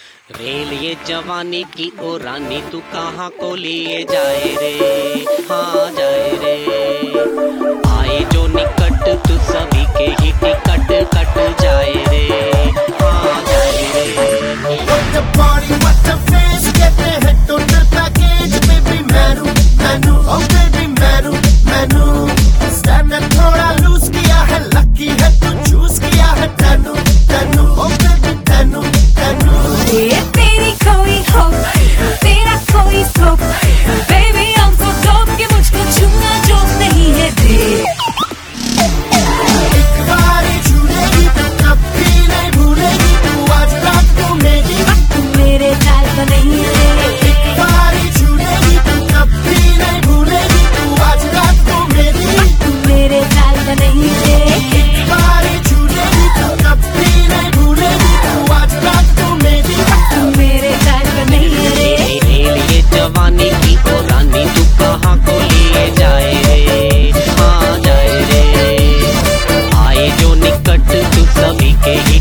Rail ये जवानी की ओ रानी तू कहाँ को लिए जाए रे, हाँ जाए रे। आए जो निकट तू सभी के ही टिकट कट जाए रे, हाँ जाए रे। What the party, what the face, कहते हैं total package, baby मैनू, oh baby मैनू। Standard थोड़ा loose किया है, lucky है तू choose किया है तैनू, oh baby तैनू। तेरी कोई होप, तेरा कोई scope, baby I'm so dope कि मुझको छूना जो नहीं है तेरे। एक बारी छूलेगी तो कभी नहीं भूलेगी तू आज रात को मेरी, तू मेरे चाल का नहीं है। एक बारी छूलेगी तो कभी नहीं भूलेगी तू आज रात को मेरी, तू मेरे चाल का नहीं है। एक बारी छूलेगी तो कभी नहीं भूलेगी तू आज रात को मेरी, तू मेरे चाल का नहीं है। रेल ये जवानी की ओ रानी तू कहाँ को लिए जाए रे, हाँ जाए रे। आए जो निकट तू सभी के ही